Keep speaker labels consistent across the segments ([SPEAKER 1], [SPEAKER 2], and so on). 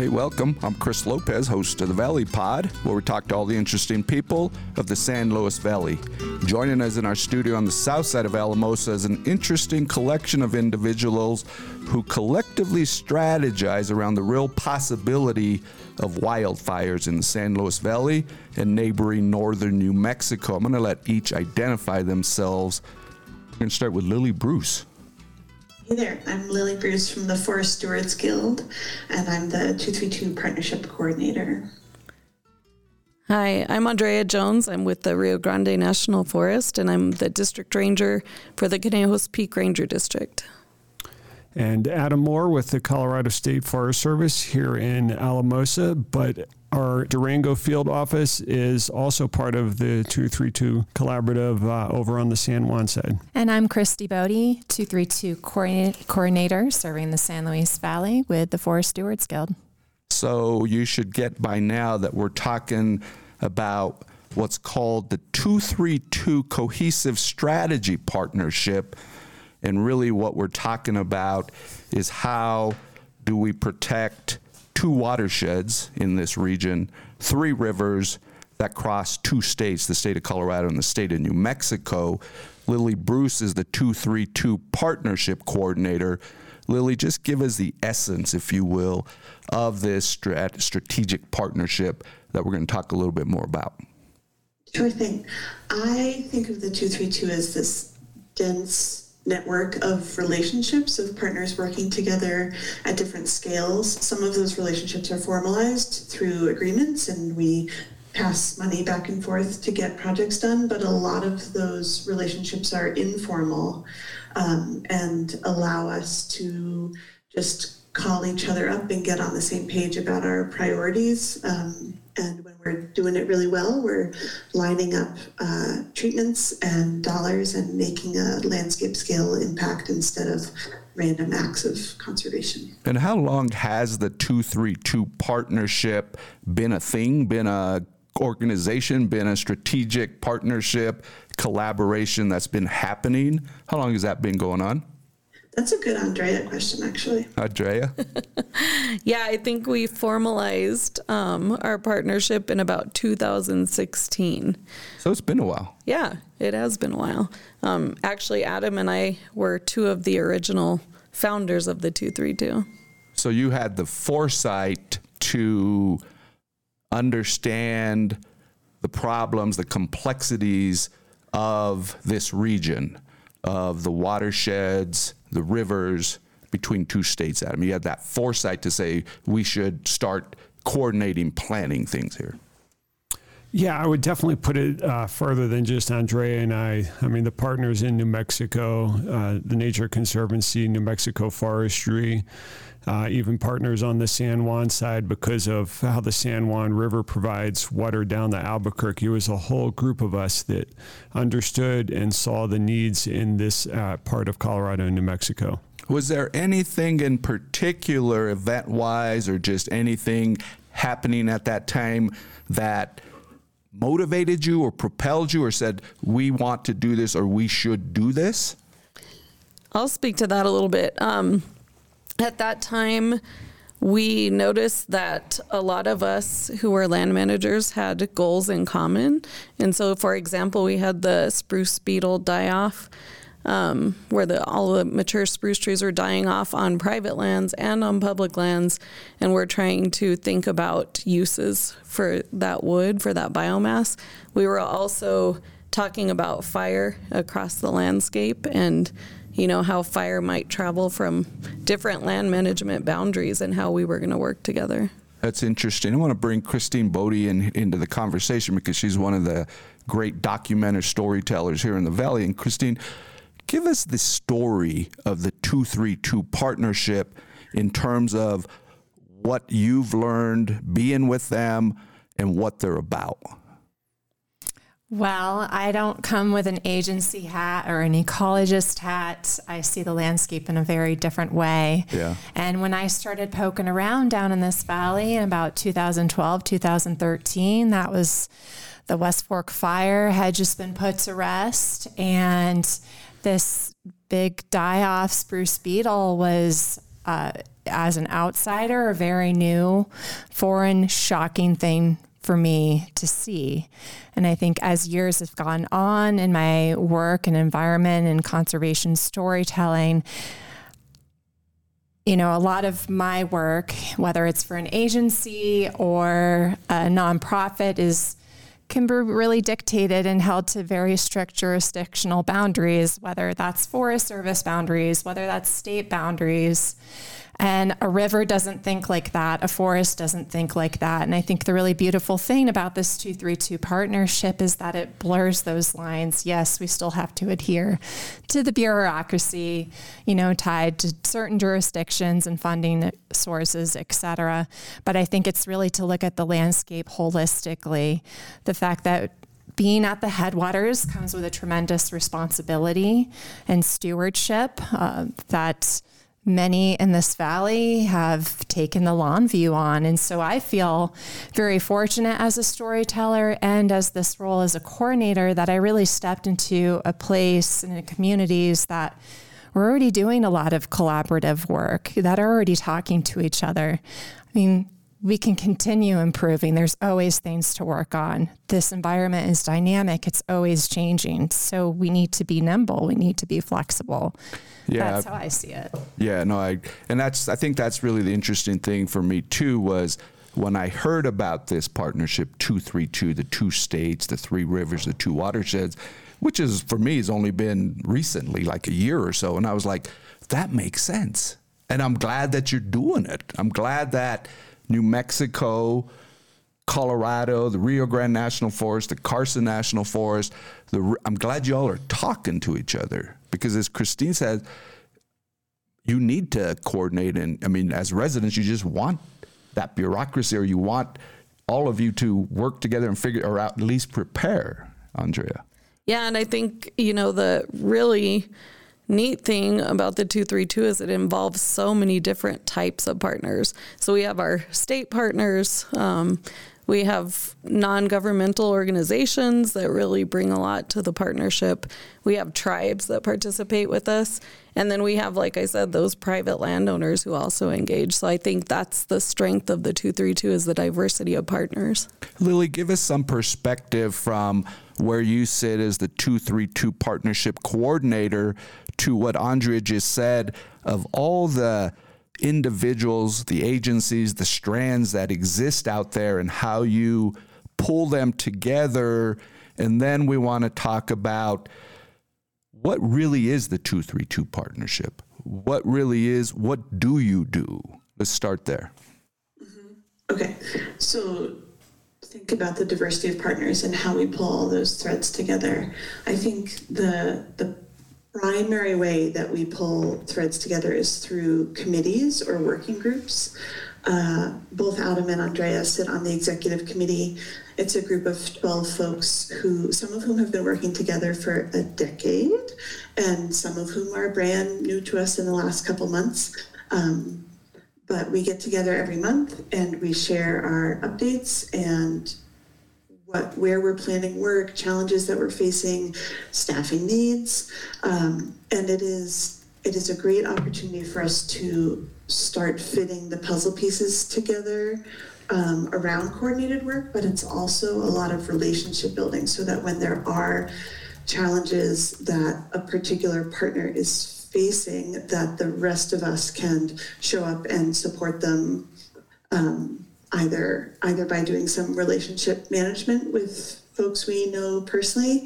[SPEAKER 1] welcome. I'm Chris Lopez, host of the Valley Pod, where we talk to all the interesting people of the San Luis Valley. Joining us in our studio on the south side of Alamosa is an interesting collection of individuals who collectively strategize around the real possibility of wildfires in the San Luis Valley and neighboring northern New Mexico. I'm going to let each identify themselves. We're going to start with Lily Bruce.
[SPEAKER 2] Hey there, I'm Lily Bruce from the Forest Stewards Guild, and I'm the 232 Partnership Coordinator.
[SPEAKER 3] Hi, I'm Andrea Jones. I'm with the Rio Grande National Forest, and I'm the District Ranger for the Conejos Peak Ranger District.
[SPEAKER 4] And Adam Moore with the Colorado State Forest Service here in Alamosa, but our Durango field office is also part of the 232 collaborative over on the San Juan side.
[SPEAKER 5] And I'm Christy Bodie, 232 coordinator serving the San Luis Valley with the Forest Stewards Guild.
[SPEAKER 1] So you should get by now that we're talking about what's called the 232 Cohesive Strategy Partnership. And really what we're talking about is how do we protect two watersheds in this region, three rivers that cross two states, the state of Colorado and the state of New Mexico. Lily Bruce is the 232 Partnership Coordinator. Lily, just give us the essence, if you will, of this strategic partnership that we're going to talk a little bit more about.
[SPEAKER 2] Sure thing. I think of the 232 as this dense network of relationships of partners working together at different scales. Some of those relationships are formalized through agreements and we pass money back and forth to get projects done, but a lot of those relationships are informal and allow us to just call each other up and get on the same page about our priorities. And when we're doing it really well, we're lining up treatments and dollars and making a landscape scale impact instead of random acts of conservation.
[SPEAKER 1] And how long has the 232 partnership been a thing, been a organization, been a strategic partnership, collaboration that's been happening? How long has that been going on?
[SPEAKER 2] That's a good Andrea question, actually.
[SPEAKER 1] Andrea?
[SPEAKER 3] Yeah, I think we formalized our partnership in about 2016.
[SPEAKER 1] So it's been a while.
[SPEAKER 3] Yeah, it has been a while. Actually, Adam and I were two of the original founders of the 232.
[SPEAKER 1] So you had the foresight to understand the problems, the complexities of this region, of the watersheds, the rivers between two states, Adam. You had that foresight to say we should start coordinating, planning things here.
[SPEAKER 4] Yeah, I would definitely put it further than just Andrea and I. I mean, the partners in New Mexico, the Nature Conservancy, New Mexico Forestry, even partners on the San Juan side because of how the San Juan River provides water down to Albuquerque. It was a whole group of us that understood and saw the needs in this part of Colorado and New Mexico.
[SPEAKER 1] Was there anything in particular, event-wise, or just anything happening at that time that motivated you or propelled you or said, we want to do this or we should do this?
[SPEAKER 3] I'll speak to that a little bit. At that time, we noticed that a lot of us who were land managers had goals in common. And so, for example, we had the spruce beetle die-off, where all the mature spruce trees were dying off on private lands and on public lands. And we're trying to think about uses for that wood, for that biomass. We were also talking about fire across the landscape and how fire might travel from different land management boundaries and how we were going to work together.
[SPEAKER 1] That's interesting. I want to bring Christine Bodie into the conversation because she's one of the great documentary storytellers here in the Valley. And Christine, give us the story of the 232 partnership in terms of what you've learned being with them and what they're about.
[SPEAKER 5] Well, I don't come with an agency hat or an ecologist hat. I see the landscape in a very different way.
[SPEAKER 1] Yeah.
[SPEAKER 5] And when I started poking around down in this valley in about 2012, 2013, that was the West Fork fire had just been put to rest. And this big die-off spruce beetle was as an outsider, a very new, foreign, shocking thing for me to see. And I think as years have gone on in my work and environment and conservation storytelling, you know, a lot of my work, whether it's for an agency or a nonprofit, can be really dictated and held to very strict jurisdictional boundaries, whether that's Forest Service boundaries, whether that's state boundaries. And a river doesn't think like that. A forest doesn't think like that. And I think the really beautiful thing about this 232 partnership is that it blurs those lines. Yes, we still have to adhere to the bureaucracy, you know, tied to certain jurisdictions and funding sources, et cetera. But I think it's really to look at the landscape holistically. The fact that being at the headwaters comes with a tremendous responsibility and stewardship that many in this valley have taken the long view on. And so I feel very fortunate as a storyteller and as this role as a coordinator that I really stepped into a place and in communities that we're already doing a lot of collaborative work, that are already talking to each other. I mean, we can continue improving. There's always things to work on. This environment is dynamic. It's always changing. So we need to be nimble. We need to be flexible. Yeah, that's how I see it.
[SPEAKER 1] Yeah, no, I think that's really the interesting thing for me too, was when I heard about this partnership 232, the 2 states, the 3 rivers, the 2 watersheds, which is for me has only been recently, like a year or so, and I was like, that makes sense. And I'm glad that you're doing it. I'm glad that New Mexico, Colorado, the Rio Grande National Forest, the Carson National Forest, I'm glad you all are talking to each other, because as Christine said, you need to coordinate. And I mean, as residents, you just want that bureaucracy, or you want all of you to work together and figure, or at least prepare, Andrea.
[SPEAKER 3] Yeah, and I think, you know, the really neat thing about the 232 is it involves so many different types of partners. So we have our state partners, we have non-governmental organizations that really bring a lot to the partnership. We have tribes that participate with us. And then we have, like I said, those private landowners who also engage. So I think that's the strength of the 232 is the diversity of partners.
[SPEAKER 1] Lily, give us some perspective from where you sit as the 232 partnership coordinator to what Andrea just said of all the individuals, the agencies, the strands that exist out there, and how you pull them together. And then we want to talk about what really is the 232 partnership. What really is, what do you do? Let's start there.
[SPEAKER 2] Okay, so think about the diversity of partners and how we pull all those threads together. I think the primary way that we pull threads together is through committees or working groups. Both Adam and Andrea sit on the executive committee. It's a group of 12 folks who, some of whom have been working together for a decade, and some of whom are brand new to us in the last couple months. But we get together every month and we share our updates and where we're planning work, challenges that we're facing, staffing needs. And it is a great opportunity for us to start fitting the puzzle pieces together around coordinated work, but it's also a lot of relationship building so that when there are challenges that a particular partner is facing, that the rest of us can show up and support them, either by doing some relationship management with folks we know personally,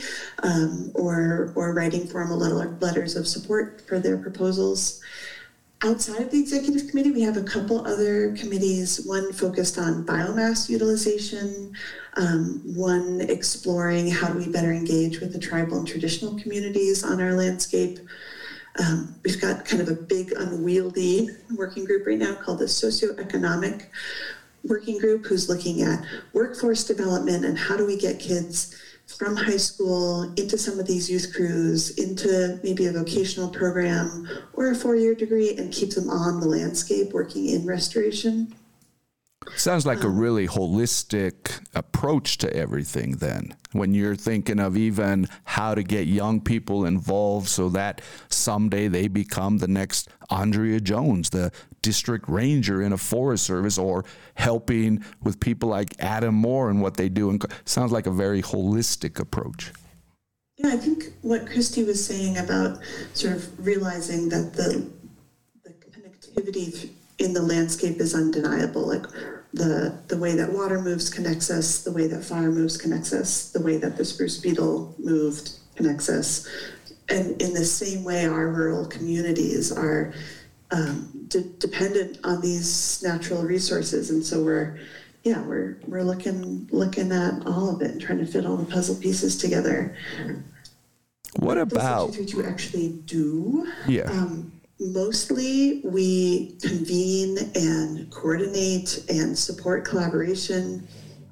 [SPEAKER 2] or writing formal letters of support for their proposals. Outside of the executive committee, we have a couple other committees, one focused on biomass utilization, one exploring how do we better engage with the tribal and traditional communities on our landscape. We've got kind of a big unwieldy working group right now called the Socioeconomic Working Group, who's looking at workforce development and how do we get kids from high school into some of these youth crews, into maybe a vocational program or a 4-year degree, and keep them on the landscape working in restoration.
[SPEAKER 1] Sounds like a really holistic approach to everything then, when you're thinking of even how to get young people involved so that someday they become the next Andrea Jones, the district ranger in a Forest Service, or helping with people like Adam Moore and what they do. And sounds like a very holistic approach.
[SPEAKER 2] Yeah, I think what Christy was saying about sort of realizing that the connectivity in the landscape is undeniable, like the way that water moves connects us, the way that fire moves connects us, the way that the spruce beetle moved connects us. And in the same way, our rural communities are dependent on these natural resources. And so we're looking at all of it and trying to fit all the puzzle pieces together.
[SPEAKER 1] What about
[SPEAKER 2] what 232 actually do?
[SPEAKER 1] Yeah.
[SPEAKER 2] Mostly we convene and coordinate and support collaboration.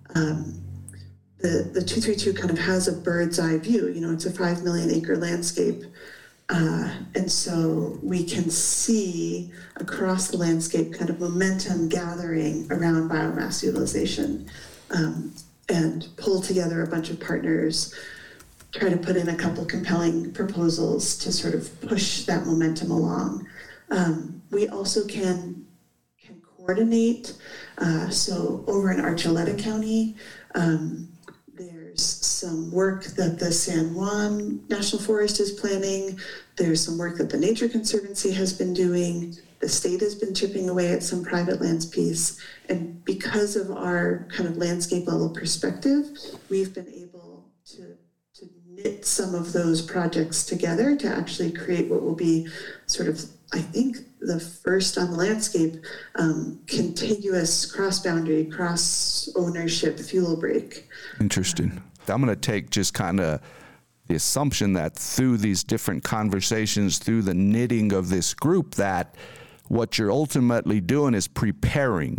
[SPEAKER 2] The 232 kind of has a bird's eye view. It's a 5 million acre landscape. And so we can see across the landscape kind of momentum gathering around biomass utilization, and pull together a bunch of partners, try to put in a couple compelling proposals to sort of push that momentum along. We also can coordinate. So over in Archuleta County, there's some work that the San Juan National Forest is planning. There's some work that the Nature Conservancy has been doing. The state has been chipping away at some private lands piece. And because of our kind of landscape level perspective, we've been able to knit some of those projects together to actually create what will be sort of, I think, the first on the landscape, contiguous cross-boundary, cross-ownership fuel break.
[SPEAKER 1] Interesting. I'm going to take just kind of the assumption that through these different conversations, through the knitting of this group, that what you're ultimately doing is preparing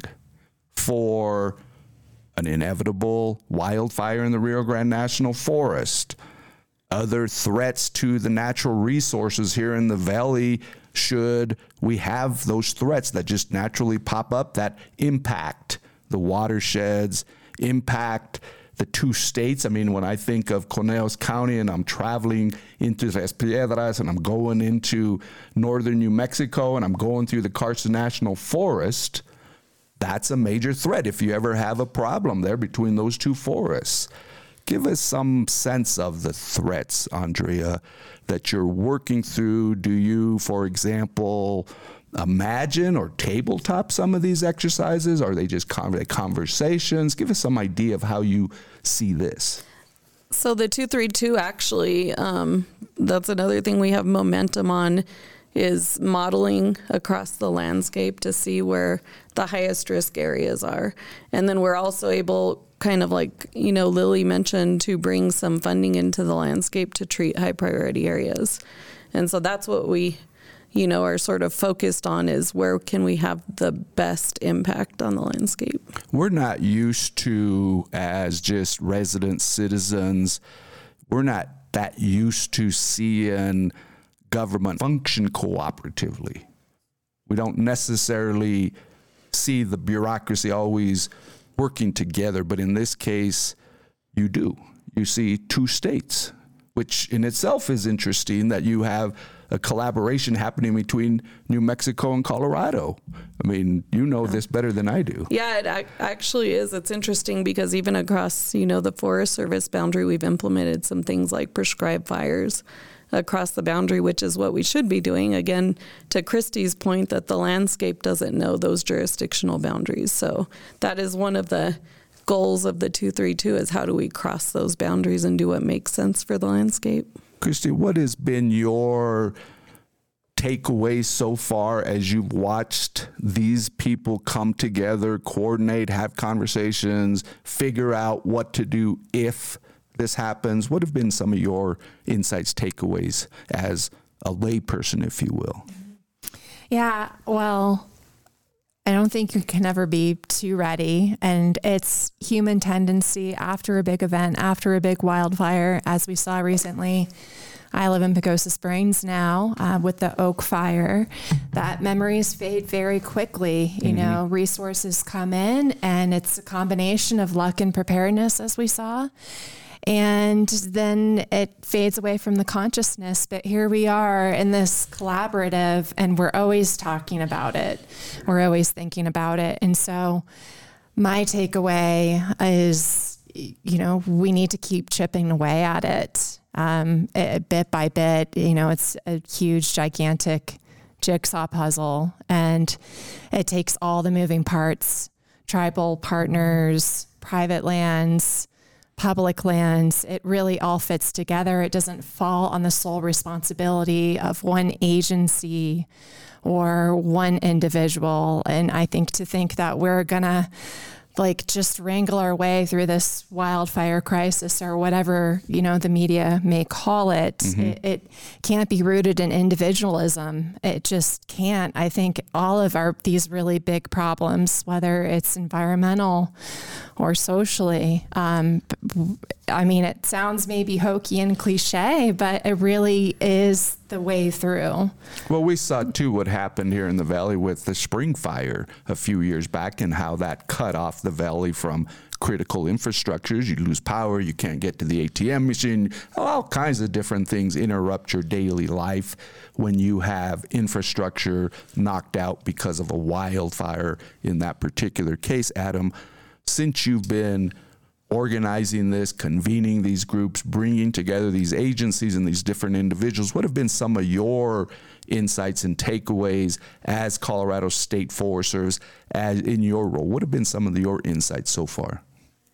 [SPEAKER 1] for an inevitable wildfire in the Rio Grande National Forest, other threats to the natural resources here in the valley, should we have those threats that just naturally pop up that impact the watersheds, impact the two states. I mean, when I think of Conejos County and I'm traveling into Tres Piedras and I'm going into northern New Mexico and I'm going through the Carson National Forest, that's a major threat if you ever have a problem there between those two forests. Give us some sense of the threats, Andrea, that you're working through. Do you, for example, imagine or tabletop some of these exercises? Are they just conversations? Give us some idea of how you see this.
[SPEAKER 3] So the 232 actually, that's another thing we have momentum on, is modeling across the landscape to see where the highest risk areas are. And then we're also able, kind of like, Lily mentioned, to bring some funding into the landscape to treat high priority areas. And so that's what we, are sort of focused on, is where can we have the best impact on the landscape.
[SPEAKER 1] We're not used to, as just resident citizens, we're not that used to seeing government function cooperatively. We don't necessarily see the bureaucracy always working together, but in this case, you do. You see two states, which in itself is interesting, that you have a collaboration happening between New Mexico and Colorado. I mean, you know this better than I do.
[SPEAKER 3] Yeah, it actually is. It's interesting because even across, the Forest Service boundary, we've implemented some things like prescribed fires across the boundary, which is what we should be doing. Again, to Christy's point, that the landscape doesn't know those jurisdictional boundaries. So that is one of the goals of the 232, is how do we cross those boundaries and do what makes sense for the landscape.
[SPEAKER 1] Christy, what has been your takeaway so far as you've watched these people come together, coordinate, have conversations, figure out what to do if this happens? What have been some of your insights, takeaways as a layperson, if you will?
[SPEAKER 5] Yeah, well, I don't think you can ever be too ready. And it's human tendency after a big event, after a big wildfire, as we saw recently, I live in Pagosa Springs now with the Oak Fire. That memories fade very quickly. You know, resources come in, and it's a combination of luck and preparedness, as we saw. And then it fades away from the consciousness. But here we are in this collaborative, and we're always talking about it. We're always thinking about it. And so my takeaway is, you know, we need to keep chipping away at it. Bit by bit. You know, it's a huge, gigantic jigsaw puzzle, and it takes all the moving parts, tribal partners, private lands, public lands. It really all fits together. It doesn't fall on the sole responsibility of one agency or one individual. And I think to think that we're gonna just wrangle our way through this wildfire crisis or whatever, you know, the media may call it. It can't be rooted in individualism. It just can't. I think all of these really big problems, whether it's environmental or socially, I mean, it sounds maybe hokey and cliche, but it really is the way through.
[SPEAKER 1] Well, we saw too what happened here in the valley with the spring fire a few years back, and how that cut off the valley from critical infrastructures. You lose power, you can't get to the ATM machine, all kinds of different things interrupt your daily life when you have infrastructure knocked out because of a wildfire in that particular case. Adam, since you've been organizing this, convening these groups, bringing together these agencies and these different individuals, what have been some of your insights and takeaways as Colorado State Forest Service, as in your role? What have been some of your insights so far?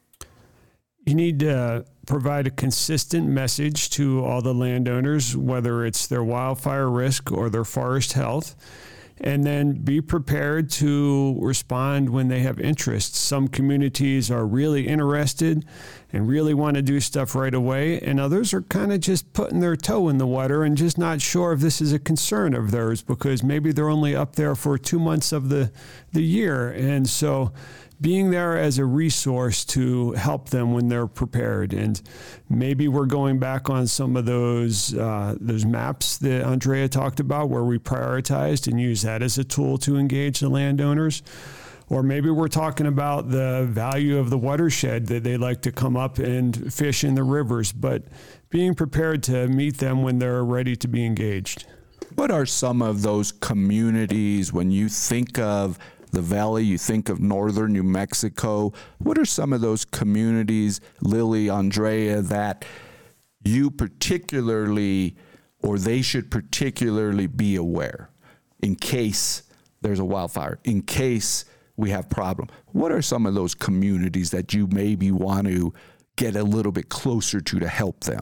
[SPEAKER 4] You need to provide a consistent message to all the landowners, whether it's their wildfire risk or their forest health, and then be prepared to respond when they have interest. Some communities are really interested and really want to do stuff right away, and others are kind of just putting their toe in the water and just not sure if this is a concern of theirs, because maybe they're only up there for 2 months of the year. And so being there as a resource to help them when they're prepared. And maybe we're going back on some of those maps that Andrea talked about, where we prioritized and use that as a tool to engage the landowners. Or maybe we're talking about the value of the watershed, that they like to come up and fish in the rivers, but being prepared to meet them when they're ready to be engaged.
[SPEAKER 1] What are some of those communities, when you think of the valley, you think of northern New Mexico, what are some of those communities, Lily, Andrea, that you particularly, or they should particularly be aware in case there's a wildfire, in case we have problem? What are some of those communities that you maybe want to get a little bit closer to help them?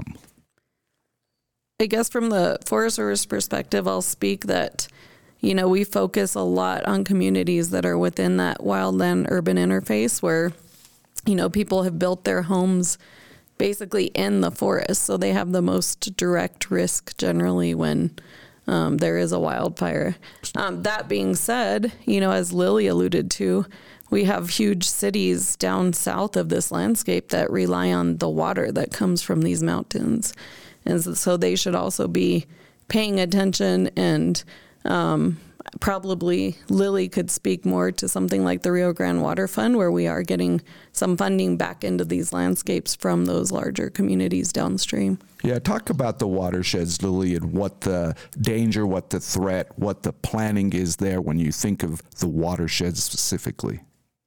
[SPEAKER 3] I guess from the Forest Service perspective, I'll speak that, you know, we focus a lot on communities that are within that wildland urban interface where, you know, people have built their homes basically in the forest. So they have the most direct risk generally when there is a wildfire. That being said, you know, as Lily alluded to, we have huge cities down south of this landscape that rely on the water that comes from these mountains. And so they should also be paying attention, and probably Lily could speak more to something like the Rio Grande Water Fund, where we are getting some funding back into these landscapes from those larger communities downstream.
[SPEAKER 1] Yeah, talk about the watersheds, Lily, and what the danger, what the threat, what the planning is there when you think of the watersheds specifically.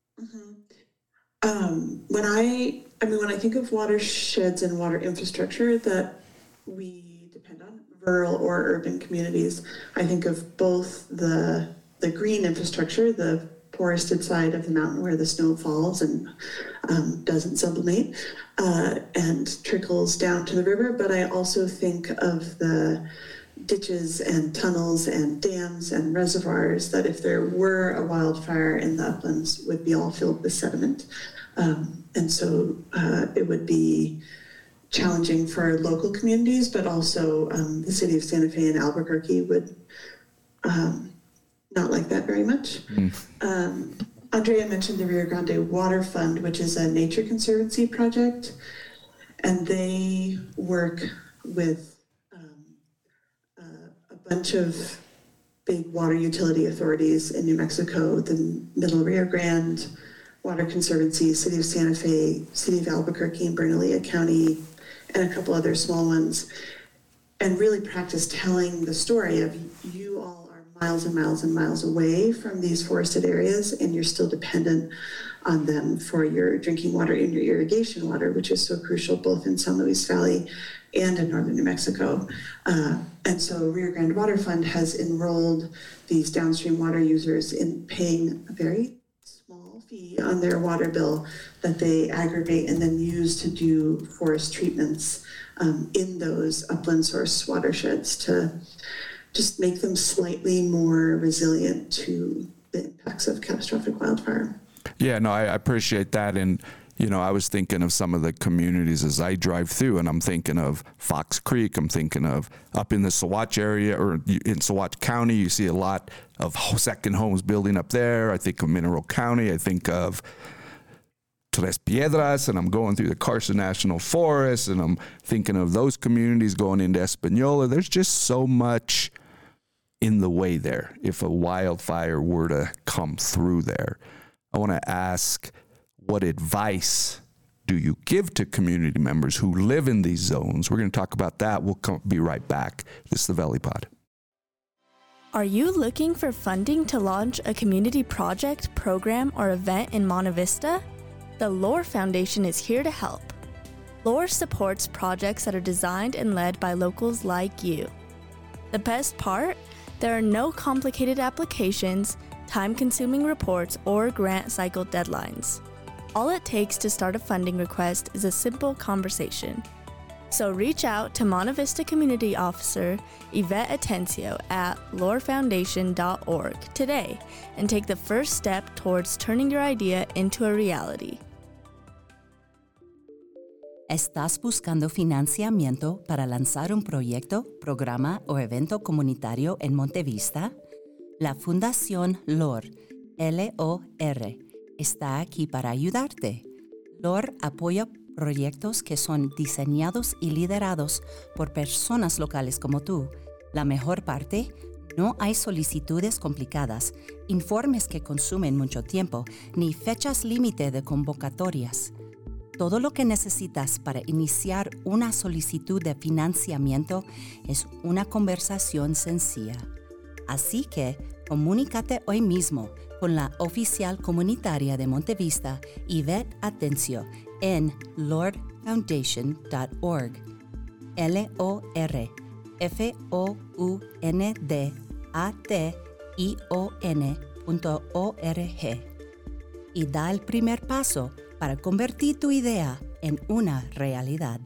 [SPEAKER 2] When I think of watersheds and water infrastructure that we depend on, rural or urban communities, I think of both the green infrastructure, the forested side of the mountain where the snow falls and doesn't sublimate and trickles down to the river, but I also think of the ditches and tunnels and dams and reservoirs that, if there were a wildfire in the uplands, would be all filled with sediment. And so it would be challenging for local communities, but also the city of Santa Fe and Albuquerque would not like that very much. Andrea mentioned the Rio Grande Water Fund, which is a nature conservancy project, and they work with bunch of big water utility authorities in New Mexico, the Middle Rio Grande Water Conservancy, City of Santa Fe, City of Albuquerque and Bernalillo County, and a couple other small ones, and really practice telling the story of you all are miles and miles and miles away from these forested areas, and you're still dependent on them for your drinking water and your irrigation water, which is so crucial both in San Luis Valley and in northern New Mexico. And so Rio Grande Water Fund has enrolled these downstream water users in paying a very small fee on their water bill that they aggregate and then use to do forest treatments in those upland source watersheds to just make them slightly more resilient to the impacts of catastrophic wildfire.
[SPEAKER 1] Yeah, no, I appreciate that. And, I was thinking of some of the communities as I drive through, and I'm thinking of Fox Creek. I'm thinking of up in the Saguache area or in Saguache County. You see a lot of second homes building up there. I think of Mineral County. I think of Tres Piedras, and I'm going through the Carson National Forest, and I'm thinking of those communities going into Española. There's just so much in the way there if a wildfire were to come through there. I want to ask, what advice do you give to community members who live in these zones? We're going to talk about that. We'll be right back. This is the Valley Pod.
[SPEAKER 6] Are you looking for funding to launch a community project, program, or event in Monte Vista? The LORE Foundation is here to help. LORE supports projects that are designed and led by locals like you. The best part? There are no complicated applications, time-consuming reports, or grant cycle deadlines. All it takes to start a funding request is a simple conversation. So reach out to Monte Vista Community Officer Yvette Atencio at lorefoundation.org today and take the first step towards turning your idea into a reality.
[SPEAKER 7] ¿Estás buscando financiamiento para lanzar un proyecto, programa o evento comunitario en Monte Vista? La Fundación LORE, L-O-R, está aquí para ayudarte. LORE apoya proyectos que son diseñados y liderados por personas locales como tú. La mejor parte, no hay solicitudes complicadas, informes que consumen mucho tiempo, ni fechas límite de convocatorias. Todo lo que necesitas para iniciar una solicitud de financiamiento es una conversación sencilla. Así que comunícate hoy mismo con la oficial comunitaria de Monte Vista, Yvette Atencio, en lorefoundation.org. LOREFOUNDATION.org. Y da el primer paso para convertir tu idea en una realidad.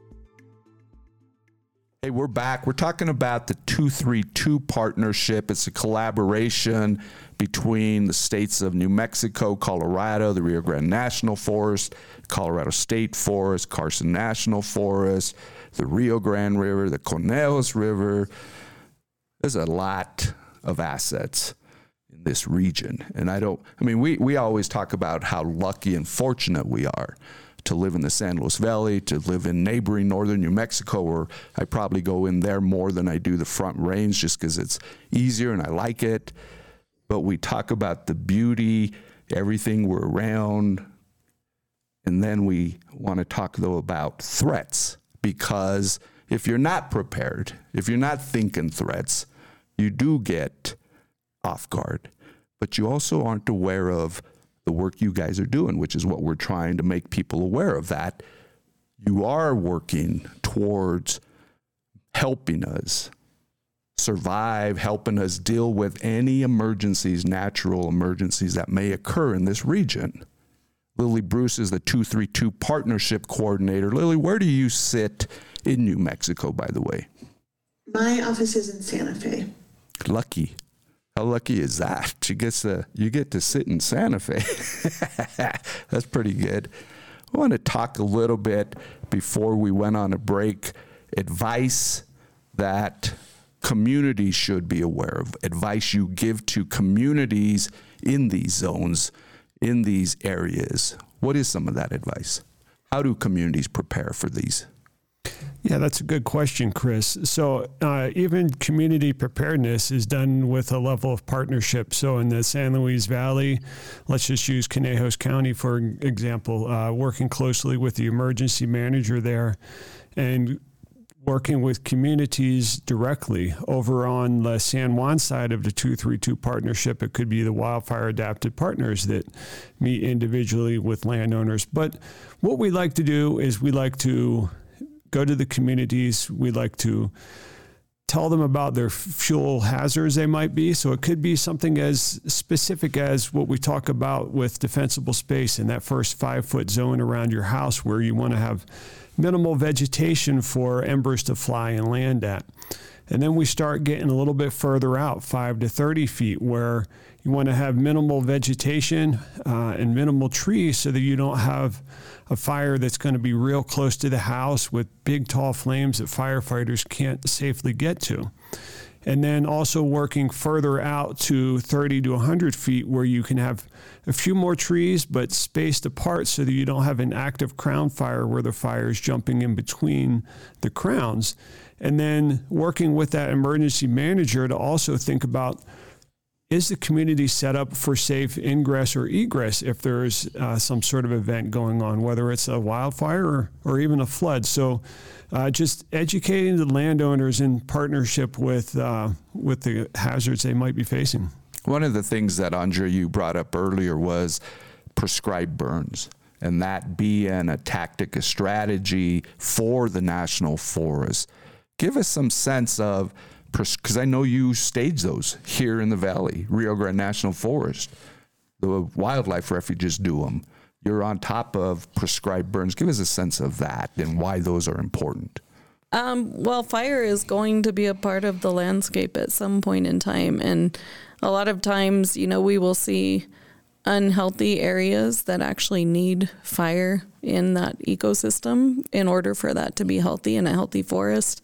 [SPEAKER 1] Hey, we're back. We're talking about the 232 partnership. It's a collaboration between the states of New Mexico, Colorado, the Rio Grande National Forest, Colorado State Forest, Carson National Forest, the Rio Grande River, the Conejos River. There's a lot of assets in this region. And we always talk about how lucky and fortunate we are to live in the San Luis Valley, to live in neighboring northern New Mexico, where I probably go in there more than I do the Front Range just because it's easier and I like it. But we talk about the beauty, everything we're around, and then we want to talk, though, about threats, because if you're not prepared, if you're not thinking threats, you do get off guard, but you also aren't aware of the work you guys are doing, which is what we're trying to make people aware of, that you are working towards helping us survive, helping us deal with any emergencies, natural emergencies that may occur in this region. Lily Bruce is the 232 Partnership Coordinator. Lily, where do you sit in New Mexico, by the way?
[SPEAKER 2] My office is in Santa Fe.
[SPEAKER 1] Lucky. How lucky is that? You get to sit in Santa Fe. That's pretty good. I want to talk a little bit before we went on a break, advice that communities should be aware of, advice you give to communities in these zones, in these areas. What is some of that advice? How do communities prepare for these?
[SPEAKER 4] Yeah, that's a good question, Chris. So even community preparedness is done with a level of partnership. So in the San Luis Valley, let's just use Conejos County, for example, working closely with the emergency manager there and working with communities directly. Over on the San Juan side of the 232 partnership, it could be the wildfire adapted partners that meet individually with landowners. But what we like to do is we like to go to the communities. We like to tell them about their fuel hazards they might be. So it could be something as specific as what we talk about with defensible space in that first 5-foot zone around your house, where you want to have minimal vegetation for embers to fly and land at. And then we start getting a little bit further out, 5 to 30 feet, where you want to have minimal vegetation and minimal trees so that you don't have a fire that's going to be real close to the house with big, tall flames that firefighters can't safely get to. And then also working further out to 30 to 100 feet, where you can have a few more trees but spaced apart so that you don't have an active crown fire where the fire is jumping in between the crowns. And then working with that emergency manager to also think about, is the community set up for safe ingress or egress if there's some sort of event going on, whether it's a wildfire or even a flood? So just educating the landowners in partnership with the hazards they might be facing.
[SPEAKER 1] One of the things that, Andrea, you brought up earlier was prescribed burns, and that being a tactic, a strategy for the National Forest. Give us some sense of, because I know you stage those here in the Valley, Rio Grande National Forest. The wildlife refuges do them. You're on top of prescribed burns. Give us a sense of that and why those are important.
[SPEAKER 3] Well, fire is going to be a part of the landscape at some point in time. And a lot of times, we will see unhealthy areas that actually need fire in that ecosystem in order for that to be healthy in a healthy forest.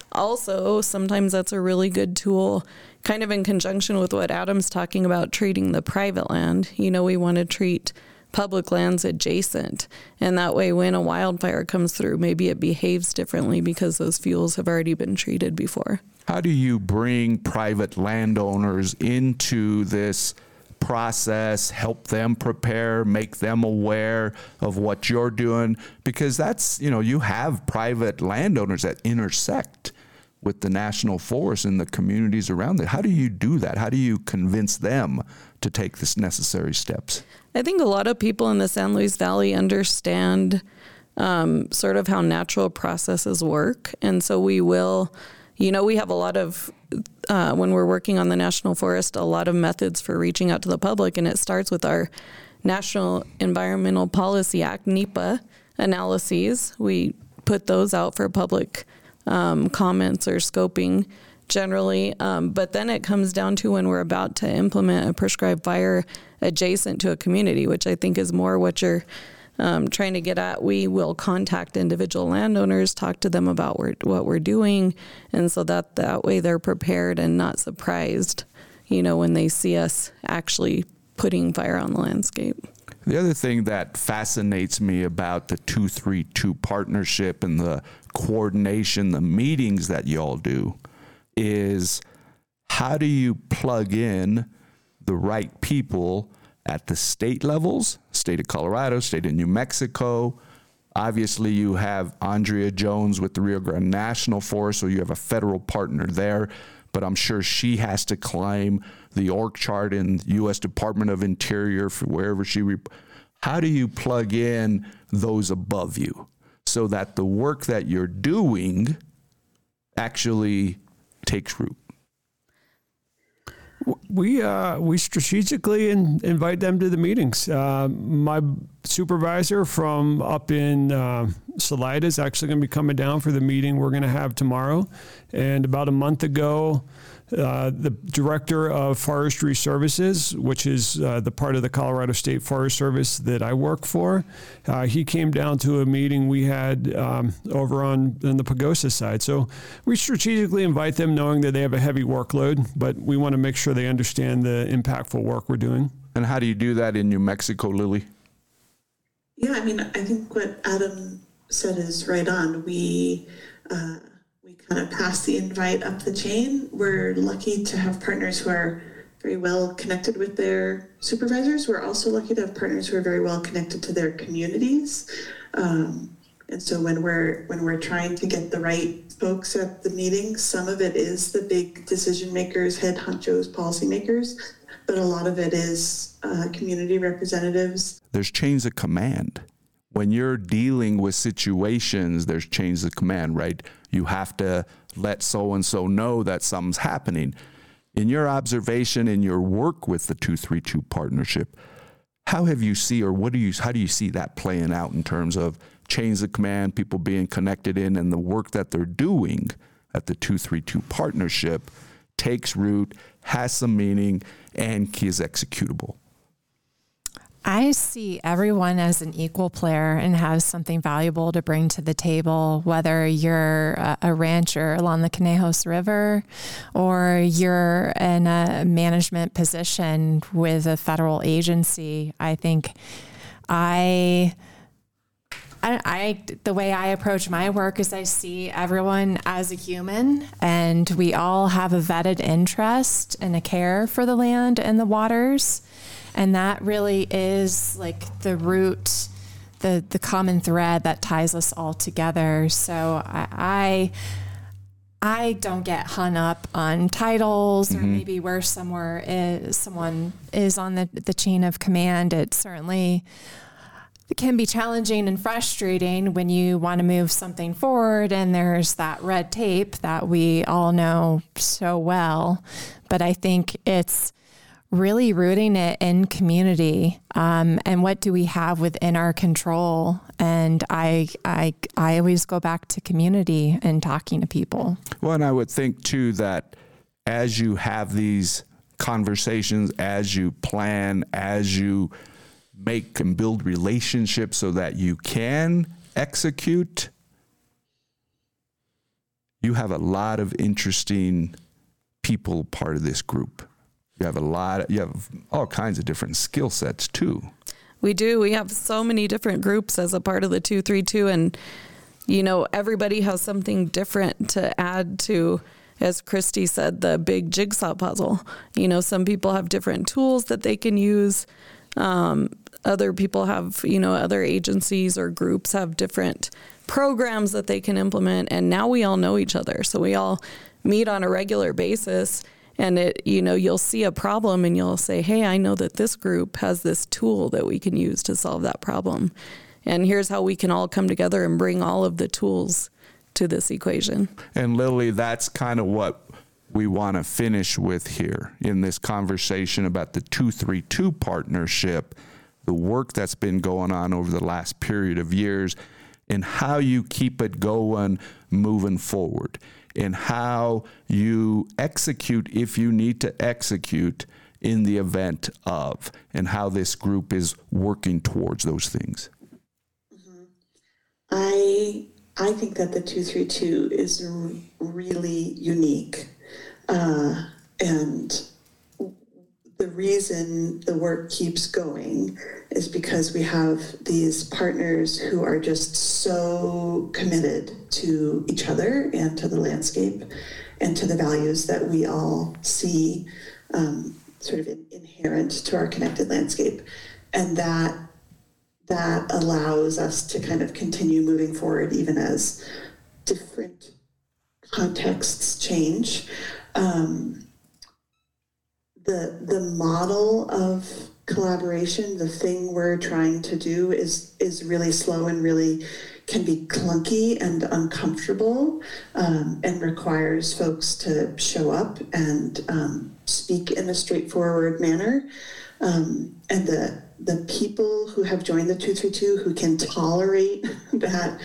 [SPEAKER 3] Also, sometimes that's a really good tool, kind of in conjunction with what Adam's talking about, treating the private land. We want to treat public lands adjacent. And that way, when a wildfire comes through, maybe it behaves differently because those fuels have already been treated before.
[SPEAKER 1] How do you bring private landowners into this process, help them prepare, make them aware of what you're doing? Because that's, you have private landowners that intersect with the National Forest and the communities around it. How do you do that? How do you convince them to take this necessary steps?
[SPEAKER 3] I think a lot of people in the San Luis Valley understand sort of how natural processes work. And so we will, we have a lot of, when we're working on the National Forest, a lot of methods for reaching out to the public. And it starts with our National Environmental Policy Act, NEPA analyses. We put those out for public comments or scoping generally. But then it comes down to when we're about to implement a prescribed fire adjacent to a community, which I think is more what you're trying to get at. We will contact individual landowners, talk to them about what we're doing. And so that way they're prepared and not surprised, when they see us actually putting fire on the landscape.
[SPEAKER 1] The other thing that fascinates me about the 232 partnership and the coordination, the meetings that y'all do, is how do you plug in the right people at the state levels, state of Colorado, state of New Mexico? Obviously, you have Andrea Jones with the Rio Grande National Forest, so you have a federal partner there. But I'm sure she has to climb the org chart in U.S. Department of Interior for wherever she. How do you plug in those above you so that the work that you're doing actually takes root?
[SPEAKER 4] We strategically invite them to the meetings. My supervisor from up in Salida is actually going to be coming down for the meeting we're going to have tomorrow. And about a month ago, the director of Forestry Services, which is the part of the Colorado State Forest Service that I work for, he came down to a meeting we had over on the Pagosa side. So we strategically invite them knowing that they have a heavy workload, but we want to make sure they understand the impactful work we're doing.
[SPEAKER 1] And how do you do that in New Mexico, Lily?
[SPEAKER 2] Yeah, I think what Adam said is right on. We we kind of pass the invite up the chain. We're lucky to have partners who are very well connected with their supervisors. We're also lucky to have partners who are very well connected to their communities. And so when we're trying to get the right folks at the meetings, some of it is the big decision makers, head honchos, policymakers, but a lot of it is community representatives.
[SPEAKER 1] There's chains of command. When you're dealing with situations, there's chains of command, right? You have to let so-and-so know that something's happening. In your observation, in your work with the 232 partnership, how do you see that playing out in terms of chains of command, people being connected in, and the work that they're doing at the 232 partnership takes root, has some meaning, and is executable?
[SPEAKER 5] I see everyone as an equal player and has something valuable to bring to the table, whether you're a rancher along the Conejos River or you're in a management position with a federal agency. I think the way I approach my work is I see everyone as a human, and we all have a vetted interest and a care for the land and the waters. And that really is like the root, the common thread that ties us all together. So I don't get hung up on titles or maybe where someone is on the chain of command. It certainly can be challenging and frustrating when you want to move something forward and there's that red tape that we all know so well. But I think it's really rooting it in community, and what do we have within our control. And I always go back to community and talking to people.
[SPEAKER 1] Well, and I would think too that as you have these conversations, as you plan, as you make and build relationships so that you can execute, you have a lot of interesting people part of this group. You have all kinds of different skill sets too.
[SPEAKER 3] We do. We have so many different groups as a part of the 232, and everybody has something different to add to, as Christy said, the big jigsaw puzzle. Some people have different tools that they can use. Other people have, other agencies or groups have different programs that they can implement, and now we all know each other. So we all meet on a regular basis. And you'll see a problem and you'll say, hey, I know that this group has this tool that we can use to solve that problem. And here's how we can all come together and bring all of the tools to this equation. And
[SPEAKER 1] Lily, that's kind of what we want to finish with here in this conversation about the 232 partnership, the work that's been going on over the last period of years, and how you keep it going, moving forward, and how you execute if you need to execute in the event of, and how this group is working towards those things.
[SPEAKER 2] I think that the 232 is really unique. And the reason the work keeps going is because we have these partners who are just so committed to each other and to the landscape and to the values that we all see sort of inherent to our connected landscape. And that allows us to kind of continue moving forward even as different contexts change. The model of collaboration, the thing we're trying to do is really slow and really can be clunky and uncomfortable, and requires folks to show up and speak in a straightforward manner. And the people who have joined the 232 who can tolerate that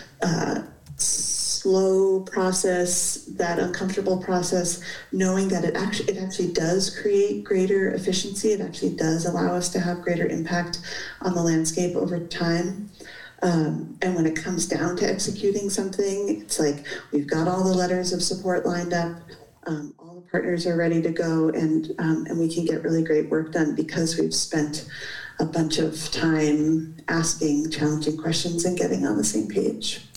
[SPEAKER 2] slow process, that uncomfortable process, knowing that it actually does create greater efficiency. It actually does allow us to have greater impact on the landscape over time. And when it comes down to executing something, it's like we've got all the letters of support lined up. All the partners are ready to go, and we can get really great work done because we've spent a bunch of time asking challenging questions and getting on the same page.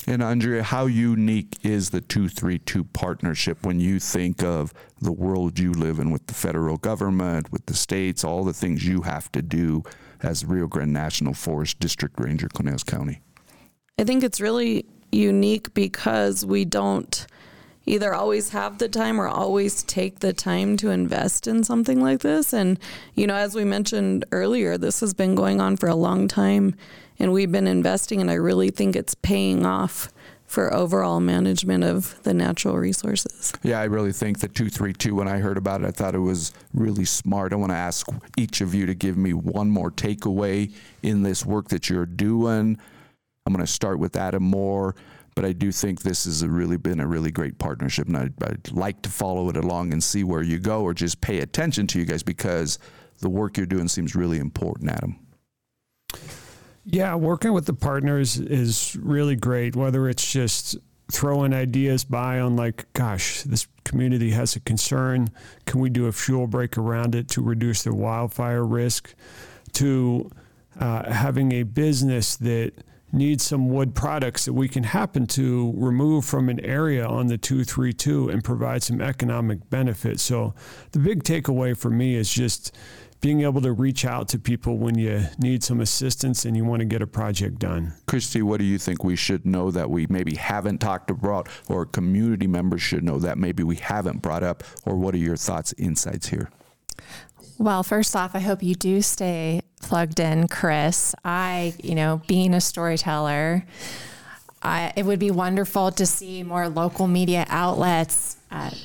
[SPEAKER 1] And Andrea, how unique is the 232 partnership when you think of the world you live in with the federal government, with the states, all the things you have to do as Rio Grande National Forest District Ranger, Conneaut County?
[SPEAKER 3] I think it's really unique because we don't either always have the time or always take the time to invest in something like this. And, as we mentioned earlier, this has been going on for a long time and we've been investing, and I really think it's paying off for overall management of the natural resources.
[SPEAKER 1] Yeah, I really think the 232, when I heard about it, I thought it was really smart. I want to ask each of you to give me one more takeaway in this work that you're doing. I'm going to start with Adam Moore, but I do think this has really been a really great partnership, and I'd like to follow it along and see where you go, or just pay attention to you guys because the work you're doing seems really important, Adam.
[SPEAKER 4] Yeah, working with the partners is really great, whether it's just throwing ideas by on like, gosh, this community has a concern. Can we do a fuel break around it to reduce the wildfire risk? To having a business that needs some wood products that we can happen to remove from an area on the 232 and provide some economic benefit. So the big takeaway for me is just being able to reach out to people when you need some assistance and you want to get a project done.
[SPEAKER 1] Christy, what do you think we should know that we maybe haven't talked about, or community members should know that maybe we haven't brought up, or what are your thoughts, insights here?
[SPEAKER 5] Well, first off, I hope you do stay plugged in, Chris. Being a storyteller, it would be wonderful to see more local media outlets.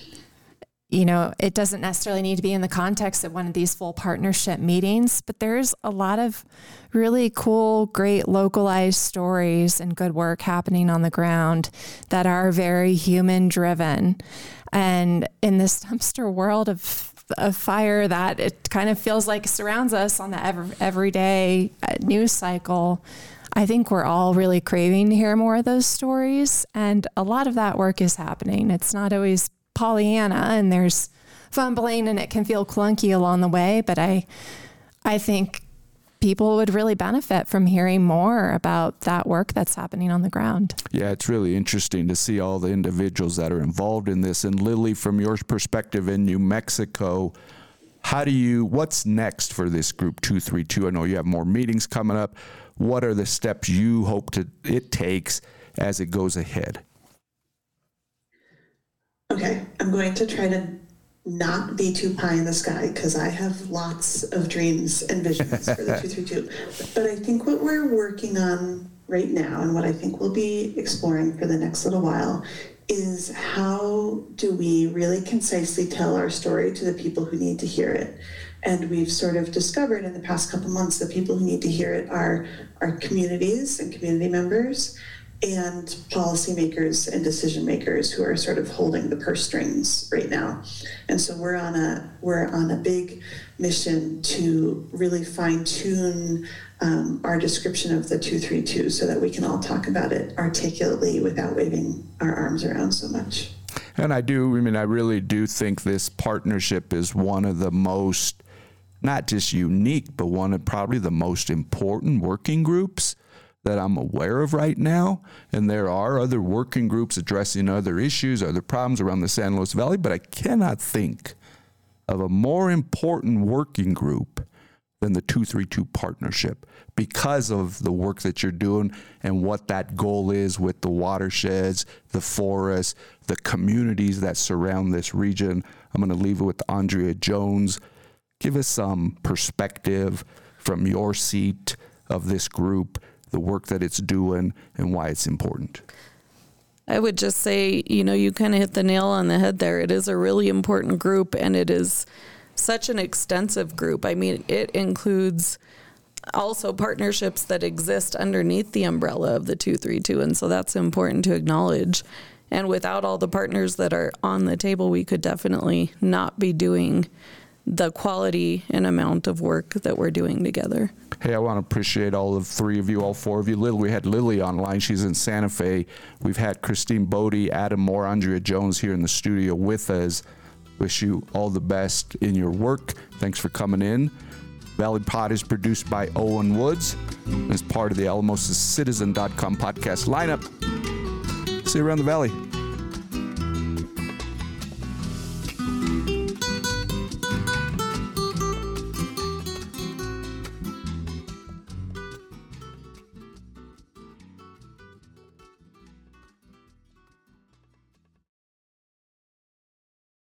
[SPEAKER 5] It doesn't necessarily need to be in the context of one of these full partnership meetings, but there's a lot of really cool, great localized stories and good work happening on the ground that are very human driven. And in this dumpster world of fire that it kind of feels like surrounds us on the everyday news cycle, I think we're all really craving to hear more of those stories. And a lot of that work is happening. It's not always Pollyanna and there's fumbling and it can feel clunky along the way, but I think people would really benefit from hearing more about that work that's happening on the ground.
[SPEAKER 1] Yeah, it's really interesting to see all the individuals that are involved in this. And Lily, from your perspective in New Mexico, what's next for this group 232? I know you have more meetings coming up. What are the steps you hope it takes as it goes ahead?
[SPEAKER 2] Okay, I'm going to try to not be too pie in the sky because I have lots of dreams and visions for the 232. But I think what we're working on right now and what I think we'll be exploring for the next little while is how do we really concisely tell our story to the people who need to hear it. And we've sort of discovered in the past couple months the people who need to hear it are our communities and community members and policymakers and decision makers who are sort of holding the purse strings right now. And so we're on a big mission to really fine tune our description of the 232 so that we can all talk about it articulately without waving our arms around so much.
[SPEAKER 1] And I really do think this partnership is one of the most, not just unique, but one of probably the most important working groups that I'm aware of right now. And there are other working groups addressing other issues, other problems around the San Luis Valley, but I cannot think of a more important working group than the 232 partnership because of the work that you're doing and what that goal is with the watersheds, the forests, the communities that surround this region. I'm going to leave it with Andrea Jones. Give us some perspective from your seat of this group, the work that it's doing, and why it's important.
[SPEAKER 3] I would just say, you kind of hit the nail on the head there. It is a really important group, and it is such an extensive group. It includes also partnerships that exist underneath the umbrella of the 232, and so that's important to acknowledge. And without all the partners that are on the table, we could definitely not be doing the quality and amount of work that we're doing together.
[SPEAKER 1] Hey, I want to appreciate all four of you. We had Lily online. She's in Santa Fe. We've had Christine Bodie, Adam Moore, Andrea Jones here in the studio with us. Wish you all the best in your work. Thanks for coming in. Valley Pod is produced by Owen Woods and is part of the AlamosasCitizen.com podcast lineup. See you around the valley.